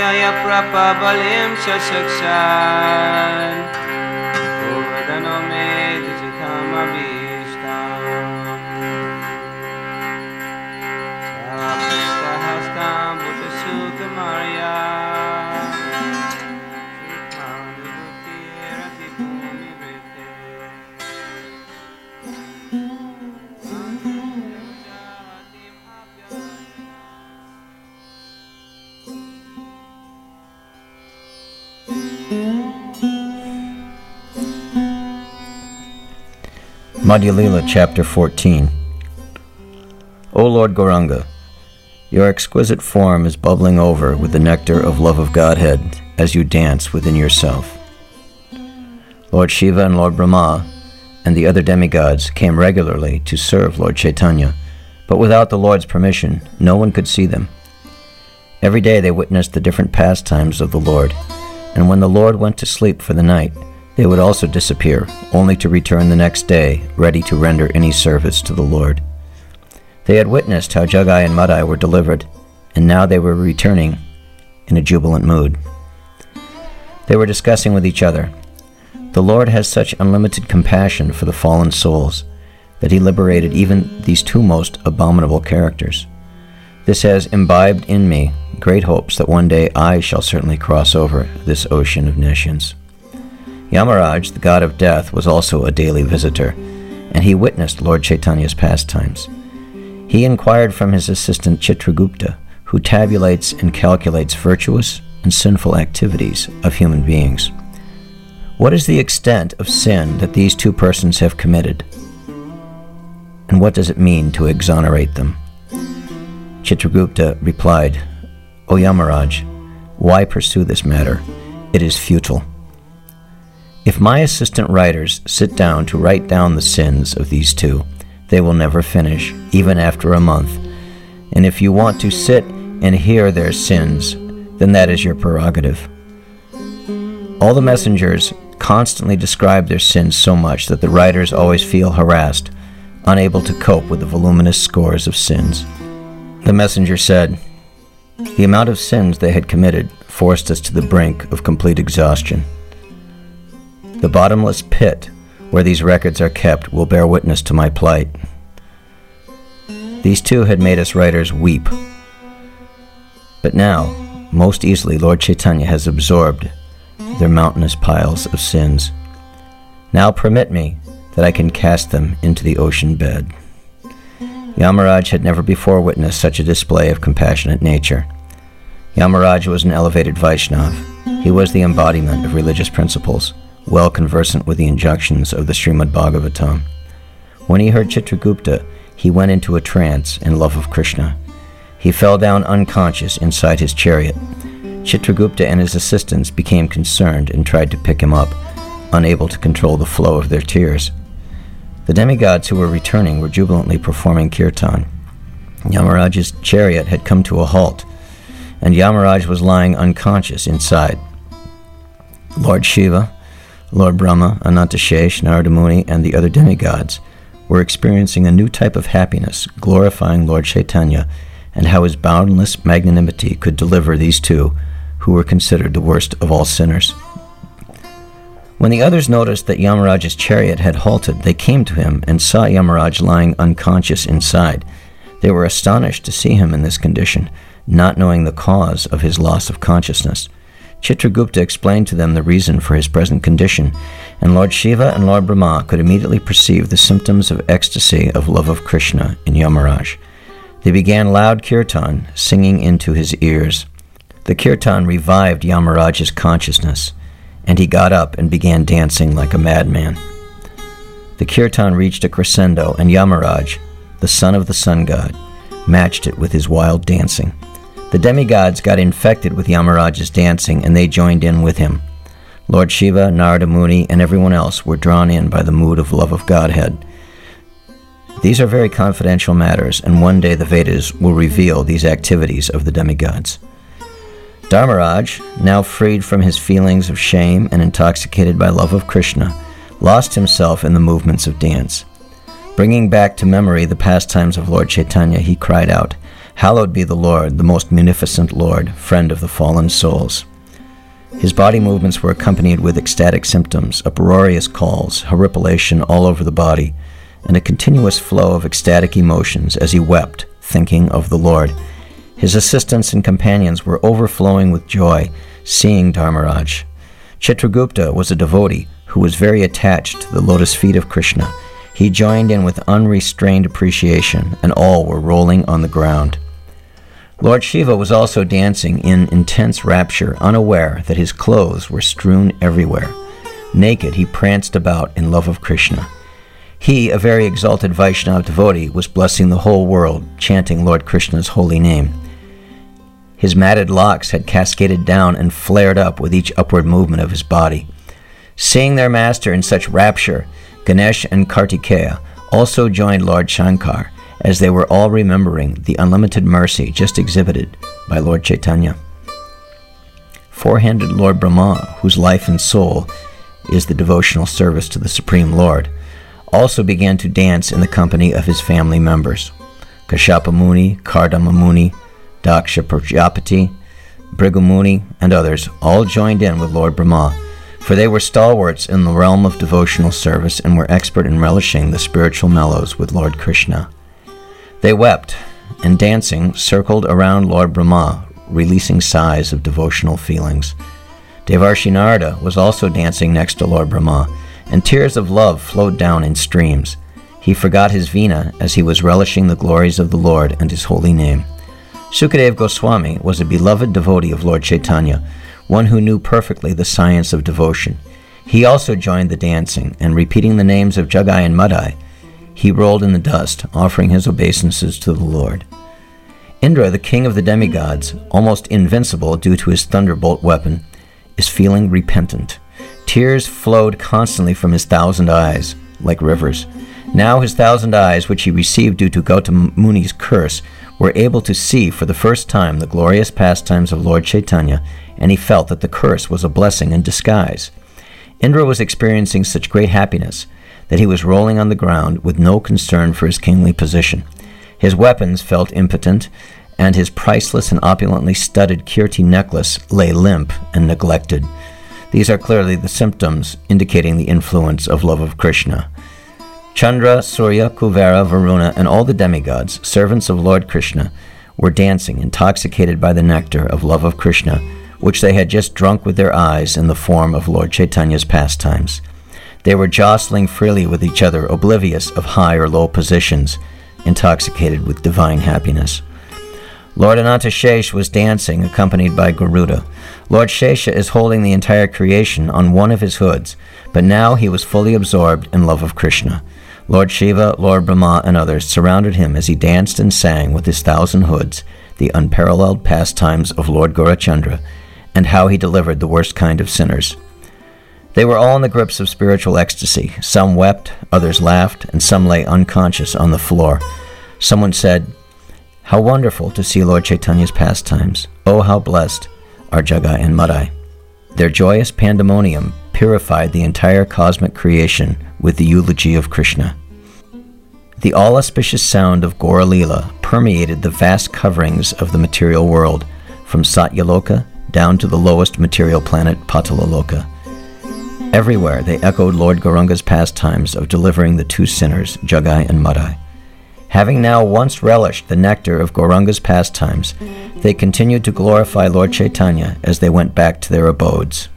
Prabhalim Shasakshan Purdanome Dijitamabhishtam Sapastahastam Bhutasukamarya Madhya Lila, Chapter 14. O Lord Gauranga, your exquisite form is bubbling over with the nectar of love of Godhead as you dance within yourself. Lord Shiva and Lord Brahma and the other demigods came regularly to serve Lord Chaitanya, but without the Lord's permission, no one could see them. Every day they witnessed the different pastimes of the Lord, and when the Lord went to sleep for the night, they would also disappear, only to return the next day, ready to render any service to the Lord. They had witnessed how Jagai and Madai were delivered, and now they were returning in a jubilant mood. They were discussing with each other, "The Lord has such unlimited compassion for the fallen souls that he liberated even these two most abominable characters. This has imbibed in me great hopes that one day I shall certainly cross over this ocean of nescience." Yamaraj, the god of death, was also a daily visitor, and he witnessed Lord Chaitanya's pastimes. He inquired from his assistant Chitragupta, who tabulates and calculates virtuous and sinful activities of human beings. "What is the extent of sin that these two persons have committed? And what does it mean to exonerate them?" Chitragupta replied, "O Yamaraj, why pursue this matter? It is futile. If my assistant writers sit down to write down the sins of these two, they will never finish, even after a month. And if you want to sit and hear their sins, then that is your prerogative." All the messengers constantly describe their sins so much that the writers always feel harassed, unable to cope with the voluminous scores of sins. The messenger said, "The amount of sins they had committed forced us to the brink of complete exhaustion. The bottomless pit where these records are kept will bear witness to my plight." These two had made us writers weep. But now, most easily, Lord Chaitanya has absorbed their mountainous piles of sins. Now permit me that I can cast them into the ocean bed. Yamaraj had never before witnessed such a display of compassionate nature. Yamaraj was an elevated Vaishnav. He was the embodiment of religious principles, well conversant with the injunctions of the Srimad Bhagavatam. When he heard Chitragupta, he went into a trance in love of Krishna. He fell down unconscious inside his chariot. Chitragupta and his assistants became concerned and tried to pick him up, unable to control the flow of their tears. The demigods who were returning were jubilantly performing kirtan. Yamaraj's chariot had come to a halt, and Yamaraj was lying unconscious inside. Lord Shiva, Lord Brahma, Anantashesh, Narada Muni, and the other demigods were experiencing a new type of happiness, glorifying Lord Chaitanya and how his boundless magnanimity could deliver these two, who were considered the worst of all sinners. When the others noticed that Yamaraj's chariot had halted, they came to him and saw Yamaraj lying unconscious inside. They were astonished to see him in this condition, not knowing the cause of his loss of consciousness. Chitragupta explained to them the reason for his present condition, and Lord Shiva and Lord Brahma could immediately perceive the symptoms of ecstasy of love of Krishna in Yamaraj. They began loud kirtan, singing into his ears. The kirtan revived Yamaraj's consciousness, and he got up and began dancing like a madman. The kirtan reached a crescendo, and Yamaraj, the son of the sun god, matched it with his wild dancing. The demigods got infected with Yamaraj's dancing, and they joined in with him. Lord Shiva, Narada Muni, and everyone else were drawn in by the mood of love of Godhead. These are very confidential matters, and one day the Vedas will reveal these activities of the demigods. Dharmaraj, now freed from his feelings of shame and intoxicated by love of Krishna, lost himself in the movements of dance. Bringing back to memory the pastimes of Lord Chaitanya, he cried out, Hallowed be the Lord, the most munificent Lord, friend of the fallen souls. His body movements were accompanied with ecstatic symptoms, uproarious calls, horripilation all over the body, and a continuous flow of ecstatic emotions as he wept, thinking of the Lord. His assistants and companions were overflowing with joy, seeing Dharmaraj. Chitragupta was a devotee who was very attached to the lotus feet of Krishna. He joined in with unrestrained appreciation, and all were rolling on the ground. Lord Shiva was also dancing in intense rapture, unaware that his clothes were strewn everywhere. Naked, he pranced about in love of Krishna. He, a very exalted Vaishnava devotee, was blessing the whole world, chanting Lord Krishna's holy name. His matted locks had cascaded down and flared up with each upward movement of his body. Seeing their master in such rapture, Ganesh and Kartikeya also joined Lord Shankar, as they were all remembering the unlimited mercy just exhibited by Lord Chaitanya. Four-handed Lord Brahma, whose life and soul is the devotional service to the Supreme Lord, also began to dance in the company of his family members. Kashyapa Muni, Kardama Muni, Daksha Prajapati, Bhrigu Muni, and others all joined in with Lord Brahma, for they were stalwarts in the realm of devotional service and were expert in relishing the spiritual mellows with Lord Krishna. They wept, and dancing circled around Lord Brahma, releasing sighs of devotional feelings. Devarshi Narada was also dancing next to Lord Brahma, and tears of love flowed down in streams. He forgot his veena as he was relishing the glories of the Lord and his holy name. Sukadeva Goswami was a beloved devotee of Lord Chaitanya, one who knew perfectly the science of devotion. He also joined the dancing, and repeating the names of Jagai and Madai, he rolled in the dust, offering his obeisances to the Lord. Indra, the king of the demigods, almost invincible due to his thunderbolt weapon, is feeling repentant. Tears flowed constantly from his 1,000 eyes, like rivers. Now his 1,000 eyes, which he received due to Gautama Muni's curse, were able to see for the first time the glorious pastimes of Lord Chaitanya, and he felt that the curse was a blessing in disguise. Indra was experiencing such great happiness that he was rolling on the ground with no concern for his kingly position. His weapons felt impotent, and his priceless and opulently studded Kirti necklace lay limp and neglected. These are clearly the symptoms indicating the influence of love of Krishna. Chandra, Surya, Kuvera, Varuna, and all the demigods, servants of Lord Krishna, were dancing, intoxicated by the nectar of love of Krishna, which they had just drunk with their eyes in the form of Lord Chaitanya's pastimes. They were jostling freely with each other, oblivious of high or low positions, intoxicated with divine happiness. Lord Anantashesh was dancing, accompanied by Garuda. Lord Shesha is holding the entire creation on one of his hoods, but now he was fully absorbed in love of Krishna. Lord Shiva, Lord Brahma, and others surrounded him as he danced and sang with his 1,000 hoods the unparalleled pastimes of Lord Gaurachandra, and how he delivered the worst kind of sinners. They were all in the grips of spiritual ecstasy. Some wept, others laughed, and some lay unconscious on the floor. Someone said, "How wonderful to see Lord Chaitanya's pastimes. Oh, how blessed are Jagai and Madai." Their joyous pandemonium purified the entire cosmic creation with the eulogy of Krishna. The all-auspicious sound of Gaura Leela permeated the vast coverings of the material world, from Satyaloka down to the lowest material planet, Patalaloka. Everywhere they echoed Lord Gauranga's pastimes of delivering the two sinners, Jagai and Madai. Having now once relished the nectar of Gauranga's pastimes, they continued to glorify Lord Chaitanya as they went back to their abodes.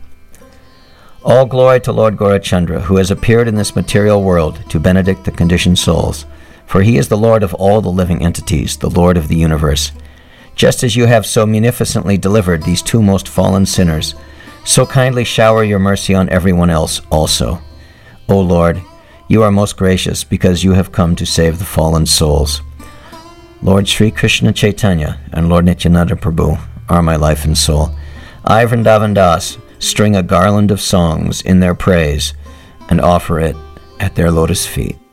All glory to Lord Gaurachandra, who has appeared in this material world to benedict the conditioned souls, for he is the Lord of all the living entities, the Lord of the universe. Just as you have so munificently delivered these two most fallen sinners, so kindly shower your mercy on everyone else also. O Lord, you are most gracious because you have come to save the fallen souls. Lord Sri Krishna Chaitanya and Lord Nityananda Prabhu are my life and soul. I, Vrindavan Das, string a garland of songs in their praise and offer it at their lotus feet.